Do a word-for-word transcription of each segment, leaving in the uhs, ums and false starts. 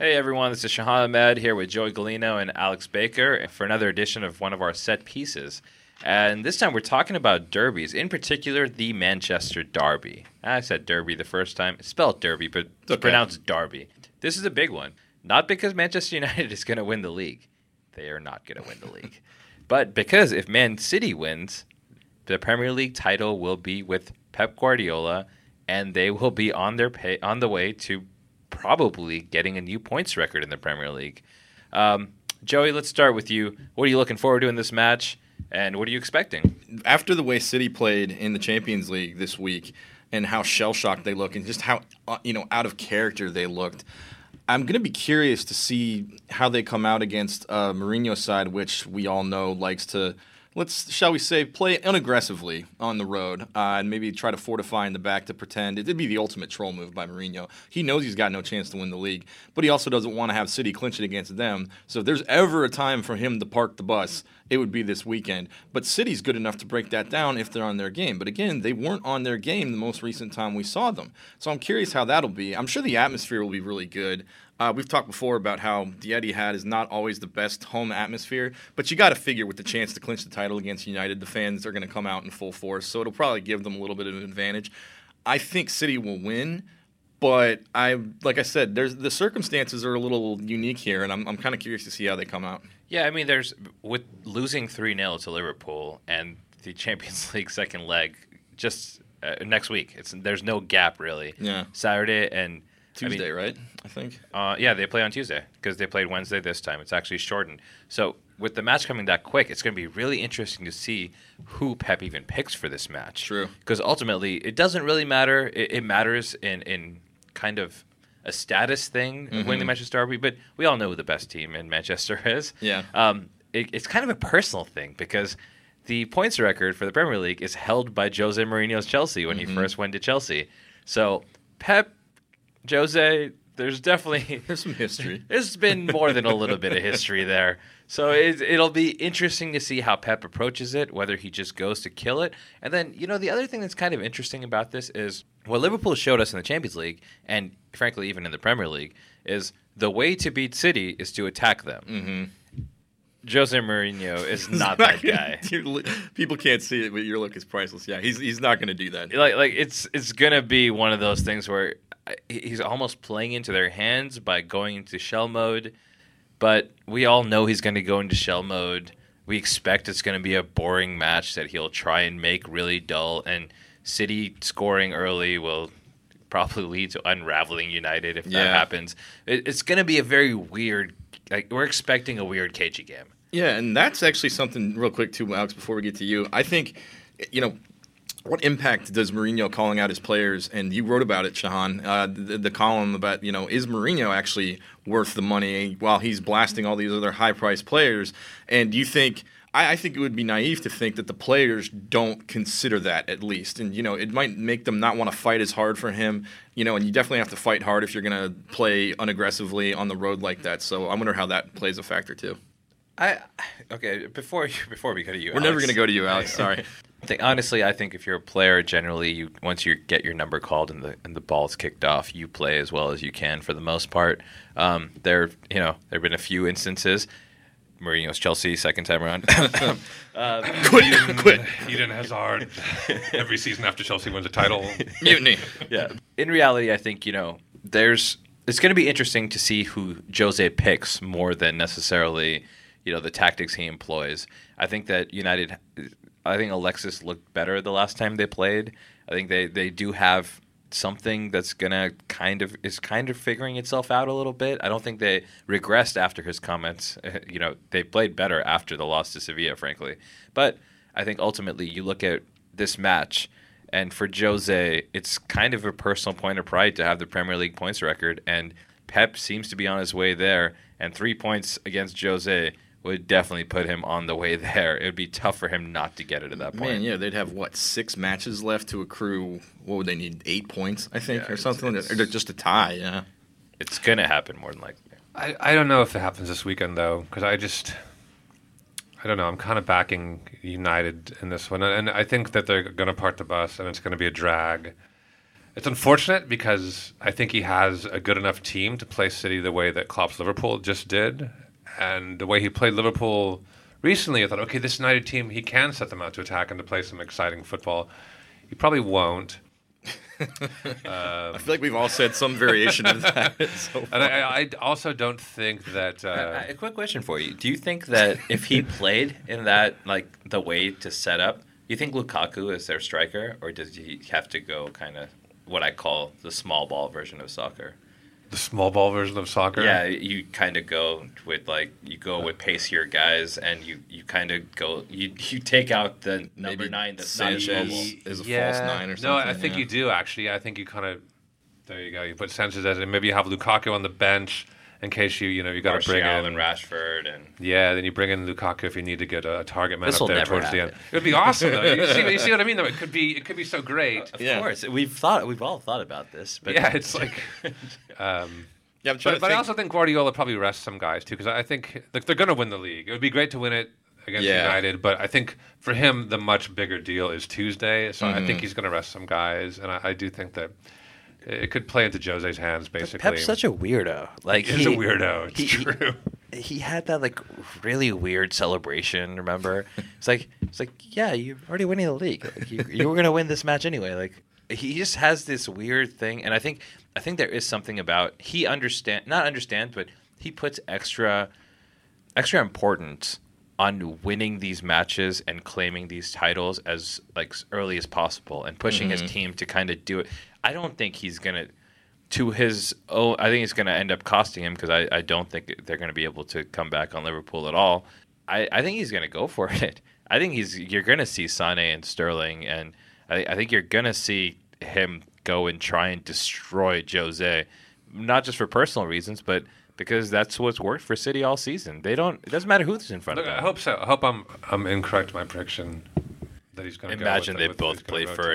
Hey everyone, this is Shahan Ahmed here with Joey Galino and Alex Baker for another edition of one of our set pieces. And this time we're talking about derbies, in particular the Manchester Derby. I said derby the first time. It's spelled derby, but it's okay. pronounced derby. This is a big one. Not because Manchester United is going to win the league. They are not going to win the league. But because if Man City wins, the Premier League title will be with Pep Guardiola, and they will be on their pay, on the way to probably getting a new points record in the Premier League. Um, Joey, let's start with you. What are you looking forward to in this match, and what are you expecting? After the way City played in the Champions League this week and how shell-shocked they look and just how uh, you know out of character they looked, I'm going to be curious to see how they come out against uh, Mourinho's side, which we all know likes to, let's, shall we say, play unaggressively on the road uh, and maybe try to fortify in the back to pretend. It'd be the ultimate troll move by Mourinho. He knows he's got no chance to win the league, but he also doesn't want to have City clinch it against them. So if there's ever a time for him to park the bus, it would be this weekend. But City's good enough to break that down if they're on their game. But again, they weren't on their game the most recent time we saw them. So I'm curious how that'll be. I'm sure the atmosphere will be really good. Uh, we've talked before about how the Etihad is not always the best home atmosphere, but you got to figure with the chance to clinch the title against United, the fans are going to come out in full force, so it'll probably give them a little bit of an advantage. I think City will win, but I, like I said, there's the circumstances are a little unique here, and I'm I'm kind of curious to see how they come out. Yeah, I mean, there's with losing three nil to Liverpool and the Champions League second leg just uh, next week. It's there's no gap really. Yeah, Saturday and. Tuesday, I mean, right? I think. Uh, yeah, they play on Tuesday because they played Wednesday this time. It's actually shortened. So with the match coming that quick, it's going to be really interesting to see who Pep even picks for this match. True. Because ultimately, it doesn't really matter. It, it matters in, in kind of a status thing of Mm-hmm. winning the Manchester Derby, but we all know who the best team in Manchester is. Yeah. Um, it, it's kind of a personal thing because the points record for the Premier League is held by Jose Mourinho's Chelsea when Mm-hmm. he first went to Chelsea. So Pep, Jose, there's definitely There's some history. There's been more than a little bit of history there. So it, it'll be interesting to see how Pep approaches it, whether he just goes to kill it. And then, you know, the other thing that's kind of interesting about this is what Liverpool showed us in the Champions League, and frankly even in the Premier League, is the way to beat City is to attack them. Mm-hmm. Jose Mourinho is not that guy. People can't see it, but your look is priceless. Yeah, he's he's not going to do that. Like, like it's it's gonna be one of those things where he's almost playing into their hands by going into shell mode, but we all know he's going to go into shell mode. We expect it's going to be a boring match that he'll try and make really dull, and City scoring early will probably lead to unraveling United if that Yeah. happens. It, it's going to be a very weird. Like we're expecting a weird cagey game. Yeah, and that's actually something real quick too, Alex, before we get to you. I think, you know, what impact does Mourinho calling out his players, and you wrote about it, Shahan, uh, the, the column about, you know, is Mourinho actually worth the money while he's blasting all these other high-priced players? And do you think, I, I think it would be naive to think that the players don't consider that at least. And, you know, it might make them not want to fight as hard for him, you know, and you definitely have to fight hard if you're going to play unaggressively on the road like that. So I wonder how that plays a factor too. I okay before before we go to you, We're Alex, never going to go to you, Alex. Sorry. I think, honestly, I think if you're a player, generally, you once you get your number called and the and the ball's kicked off, you play as well as you can for the most part. Um, there, you know, there have been a few instances. Mourinho's Chelsea, second time around. uh, quit, quit. Eden Hazard every season after Chelsea wins a title. Mutiny. Yeah. In reality, I think you know there's. It's going to be interesting to see who Jose picks more than necessarily, you know, the tactics he employs. I think that United. I think Alexis looked better the last time they played. I think they, they do have something that's gonna kind of is kind of figuring itself out a little bit. I don't think they regressed after his comments. You know, they played better after the loss to Sevilla, frankly. But I think ultimately you look at this match, and for Jose, it's kind of a personal point of pride to have the Premier League points record, and Pep seems to be on his way there. And three points against Jose would definitely put him on the way there. It would be tough for him not to get it at that point. Man, yeah, they'd have, what, six matches left to accrue, what would they need, eight points, I think, Yeah, or something? it's- Or just a tie, yeah. It's going to happen more than likely. I, I don't know if it happens this weekend, though, because I just, I don't know, I'm kind of backing United in this one. And I think that they're going to part the bus, and it's going to be a drag. It's unfortunate because I think he has a good enough team to play City the way that Klopp's Liverpool just did. And the way he played Liverpool recently, I thought, okay, this United team, he can set them out to attack and to play some exciting football. He probably won't. um, I feel like we've all said some variation of that so far. And I, I also don't think that... Uh, a quick question for you. Do you think that if he played in that, like, the way to set up, do you think Lukaku is their striker, or does he have to go kind of what I call the small ball version of soccer? The small ball version of soccer? Yeah, you kind of go with, like, you go with pacier guys, and you, you kind of go, you you take out the number Maybe nine that's Sanchez not mobile. is a yeah. false nine or something. No, I think yeah. you do, actually. I think you kind of... There you go. You put Sanchez as it. Maybe you have Lukaku on the bench in case you, you know, you got to bring in... and Rashford and... Yeah, then you bring in Lukaku if you need to get a target man This'll up there never towards the happen. end. It would be awesome, though. You see, you see what I mean, though? It could be, it could be so great. Of Yeah. course. We've thought, we've all thought about this. But Yeah, it's like... Um, Yeah, I'm trying but to but I think. also think Guardiola probably rests some guys, too, because I think like, they're going to win the league. It would be great to win it against Yeah. United, but I think for him, the much bigger deal is Tuesday, so I Mm-hmm. think he's going to rest some guys, and I, I do think that it could play into Jose's hands, basically. Pep's such a weirdo. Like He's a weirdo, it's he, true. He, he had that like really weird celebration. Remember? It's like it's like yeah, you're already winning the league. Like, you, you were gonna win this match anyway. Like he just has this weird thing, and I think I think there is something about he understand not understands, but he puts extra extra importance on winning these matches and claiming these titles as like early as possible and pushing Mm-hmm. his team to kind of do it. I don't think he's gonna to his oh I think it's gonna end up costing him because I, I don't think they're gonna be able to come back on Liverpool at all. I, I think he's gonna go for it. I think he's you're gonna see Sane and Sterling, and I, I think you're gonna see him go and try and destroy Jose, not just for personal reasons, but because that's what's worked for City all season. They don't. It doesn't matter who's in front Look, of them. I hope so. I hope I'm I'm incorrect in my prediction that he's going to Imagine go they with the, with both who he's play gonna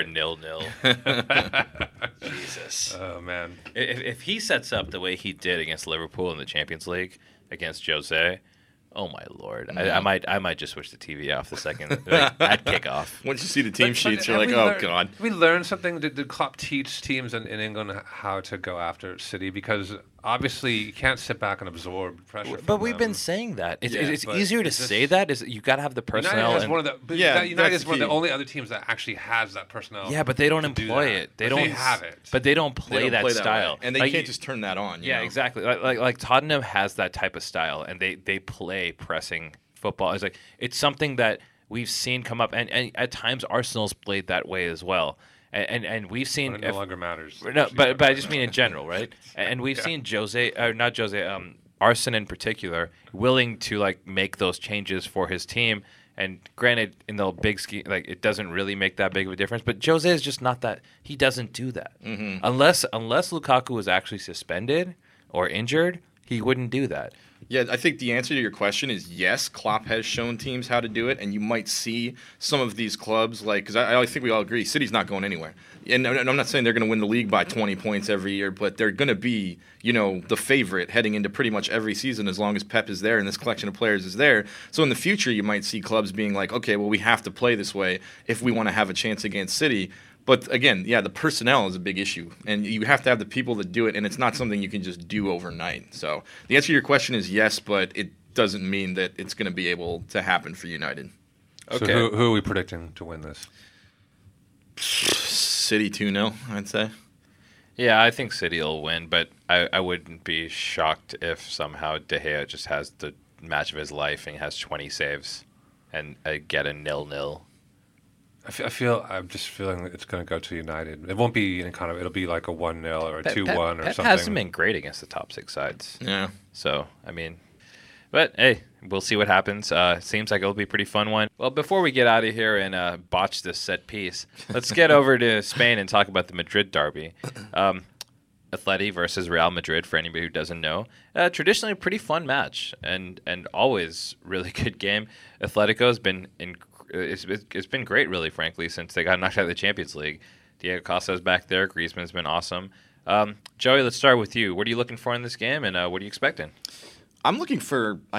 for a rotate. nil-nil. Jesus. Oh man. If, if he sets up the way he did against Liverpool in the Champions League against Jose, oh my lord! I, I might I might just switch the T V off the second like, at kickoff. Once you see the team But- but sheets, you're have like, we oh learned- god. Did we learn something? Did, did Klopp teach teams in, in England how to go after City? Because obviously you can't sit back and absorb pressure. But from we've them. been saying that. It's, Yeah, it's but easier to it's just- say that. Is you got to have the United personnel. has and- one of the but Yeah, that United that's is one of the key. only other teams that actually has that personnel. yeah, but they don't to do employ that. it. They But don't have it. But they don't They play don't that play style, way. And they Like, can't just turn that on. you Yeah, know? exactly. Like, like like Tottenham has that type of style, and they they play pressing football. It's like it's something that we've seen come up, and, and at times Arsenal's played that way as well. And and, and we've seen But it no if- longer matters. no, but but I just mean in general, right? And we've seen Jose, uh, not Jose, um, Arsene in particular, willing to like make those changes for his team. And granted, in the big scheme, like it doesn't really make that big of a difference. But Jose is just not that. He doesn't do that Mm-hmm. unless unless Lukaku was actually suspended or injured. He wouldn't do that. Yeah, I think the answer to your question is yes. Klopp has shown teams how to do it, and you might see some of these clubs like because I, I think we all agree City's not going anywhere. And I'm not saying they're going to win the league by twenty points every year, but they're going to be, you know, the favorite heading into pretty much every season as long as Pep is there and this collection of players is there. So in the future, you might see clubs being like, okay, well, we have to play this way if we want to have a chance against City. But again, yeah, the personnel is a big issue, and you have to have the people that do it, and it's not something you can just do overnight. So the answer to your question is yes, but it doesn't mean that it's going to be able to happen for United. So Okay. who, who are we predicting to win this? City two nil, I'd say. Yeah, I think City will win, but I, I wouldn't be shocked if somehow De Gea just has the match of his life and he has twenty saves and uh, get a nil-nil. I feel, I feel I'm just feeling it's going to go to United. It won't be any kind of. It'll be like a one nil or a Pep- two one Pep- or Pep something. hasn't been great against the top six sides. Yeah. So, I mean, but hey, we'll see what happens. Uh, seems like it'll be a pretty fun one. Well, before we get out of here and uh, botch this set piece, let's get over to Spain and talk about the Madrid derby. Um, Atleti versus Real Madrid, for anybody who doesn't know. Uh, traditionally a pretty fun match and, and always really good game. Atletico has been in, it's, it's been great, really, frankly, since they got knocked out of the Champions League. Diego Costa's back there. Griezmann's been awesome. Um, Joey, let's start with you. What are you looking for in this game, and uh, what are you expecting? I'm looking for, I think,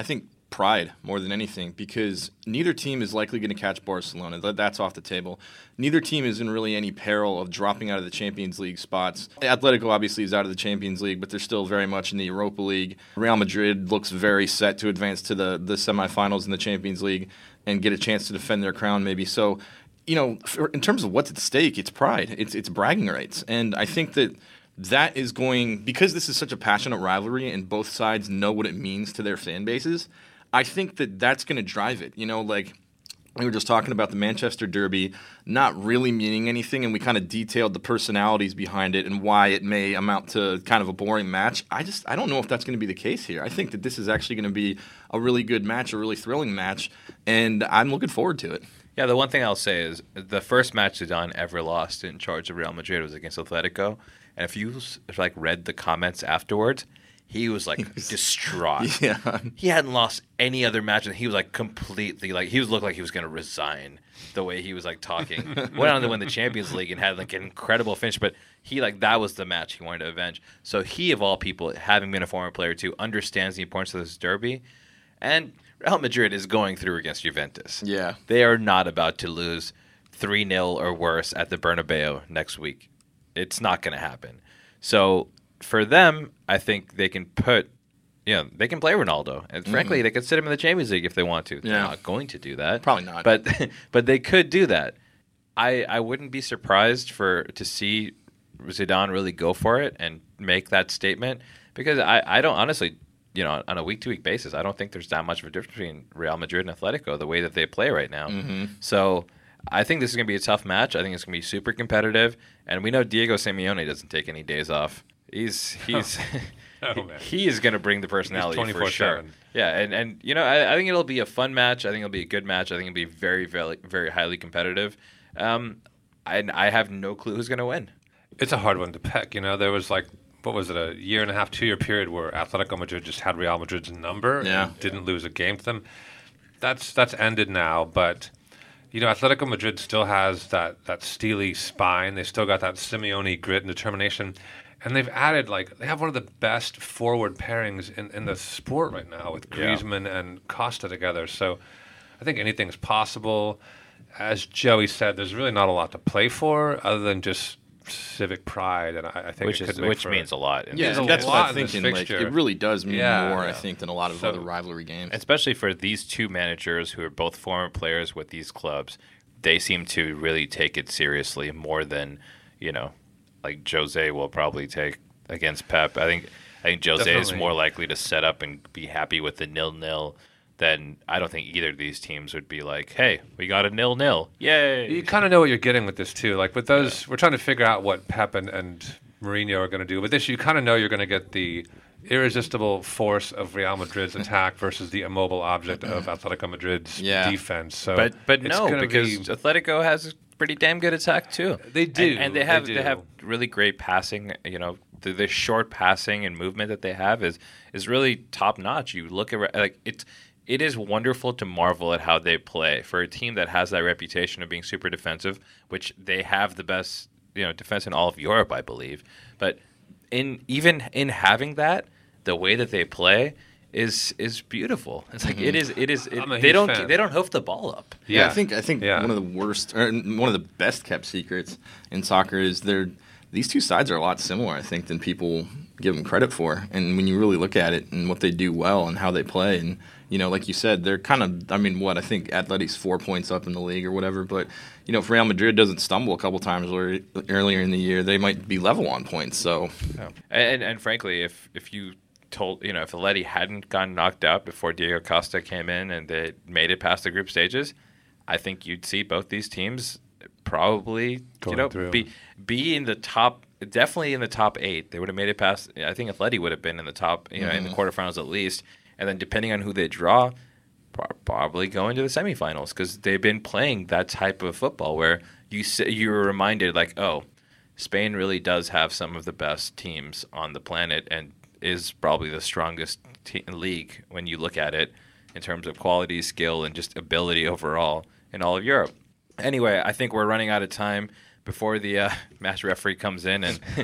pride more than anything, because neither team is likely going to catch Barcelona. That- That's off the table. Neither team is in really any peril of dropping out of the Champions League spots. Atletico obviously is out of the Champions League, but they're still very much in the Europa League. Real Madrid looks very set to advance to the, the semifinals in the Champions League and get a chance to defend their crown maybe. So, you know, for, in terms of what's at stake, it's pride. It's, it's bragging rights. And I think that that is going, because this is such a passionate rivalry and both sides know what it means to their fan bases, I think that that's going to drive it. You know, like we were just talking about the Manchester Derby not really meaning anything, and we kind of detailed the personalities behind it and why it may amount to kind of a boring match. I just I don't know if that's going to be the case here. I think that this is actually going to be a really good match, a really thrilling match, and I'm looking forward to it. Yeah, the one thing I'll say is the first match Zidane ever lost in charge of Real Madrid was against Atletico, and if you like read the comments afterwards, he was like he was, distraught. Yeah. He hadn't lost any other match, and he was like completely like he was looked like he was going to resign the way he was like talking. Went on to win the Champions League and had like an incredible finish, but he like that was the match he wanted to avenge. So he, of all people, having been a former player too, understands the importance of this derby, and Real Madrid is going through against Juventus. Yeah. They are not about to lose three nil or worse at the Bernabeu next week. It's not going to happen. So for them, I think they can put, you know, they can play Ronaldo. And frankly, mm-hmm. they could sit him in the Champions League if they want to. Yeah. They're not going to do that. Probably not. But but they could do that. I, I wouldn't be surprised for to see Zidane really go for it and make that statement, because I, I don't honestly, you know, on a week-to-week basis, I don't think there's that much of a difference between Real Madrid and Atletico the way that they play right now. Mm-hmm. So I think this is going to be a tough match. I think it's going to be super competitive. And we know Diego Simeone doesn't take any days off. He's he's Oh, man. he is going to bring the personality for twenty-four seven. sure. Yeah, and, and you know, I, I think it'll be a fun match. I think it'll be a good match. I think it'll be very, very, very highly competitive. Um, I, I have no clue who's going to win. It's a hard one to pick. You know, there was like, what was it, a year and a half, two-year period where Atletico Madrid just had Real Madrid's number Yeah. and didn't lose a game to them. That's that's ended now, but you know, Atletico Madrid still has that that steely spine. They still got that Simeone grit and determination. And they've added, like, they have one of the best forward pairings in, in the sport right now with Griezmann yeah. and Costa together. So I think anything's possible. As Joey said, there's really not a lot to play for other than just civic pride, and I, I think which it could is make which for means a lot. In Yeah, this a that's lot what I'm in this thinking. Like, fixture. it really does mean Yeah, more, yeah. I think, than a lot of So- other rivalry games. Especially for these two managers who are both former players with these clubs. They seem to really take it seriously more than, you know, like Jose will probably take against Pep. I think I think Jose is Definitely. more likely to set up and be happy with the nil-nil than I don't think either of these teams would be like, hey, we got a nil-nil. Yay. You kind of know what you're getting with this too. Like with those, we're trying to figure out what Pep and, and Mourinho are going to do. With this, you kind of know you're going to get the irresistible force of Real Madrid's attack versus the immobile object of Atletico Madrid's Yeah. defense. So, But but it's no, gonna because be- Atletico has a pretty damn good attack too. They do, and, and they they have do. they have really great passing. You know, the, the short passing and movement that they have is is really top notch. You look at like it's. It is wonderful to marvel at how they play for a team that has that reputation of being super defensive, which they have the best, you know, defense in all of Europe, I believe. But in even in having that, the way that they play is is beautiful. It's like it is it is it, I'm a they huge don't fan. they don't hoof the ball up. Yeah, I think I think Yeah. one of the worst, or one of the best kept secrets in soccer is they're these two sides are a lot similar, I think, than people give them credit for. And when you really look at it and what they do well and how they play, and you know, like you said, they're kind of, I mean, what I think Atleti's four points up in the league or whatever. But you know, if Real Madrid doesn't stumble a couple times earlier earlier in the year, they might be level on points. So Yeah. And and frankly, if if you told you know if Atleti hadn't gotten knocked out before Diego Costa came in and they made it past the group stages, I think you'd see both these teams probably Going you know through. be be in the top, definitely in the top eight. They would have made it past. I think Atleti would have been in the top, you know, Mm-hmm. in the quarterfinals at least. And then depending on who they draw, pro- probably going to the semifinals because they've been playing that type of football where you s- you're reminded like, oh, Spain really does have some of the best teams on the planet and is probably the strongest te- league when you look at it in terms of quality, skill, and just ability overall in all of Europe. Anyway, I think we're running out of time before the uh, match referee comes in and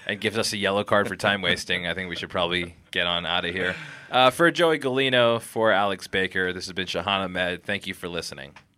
and gives us a yellow card for time wasting, I think we should probably get on out of here. Uh, for Joey Galino, for Alex Baker, this has been Shahan Ahmed. Thank you for listening.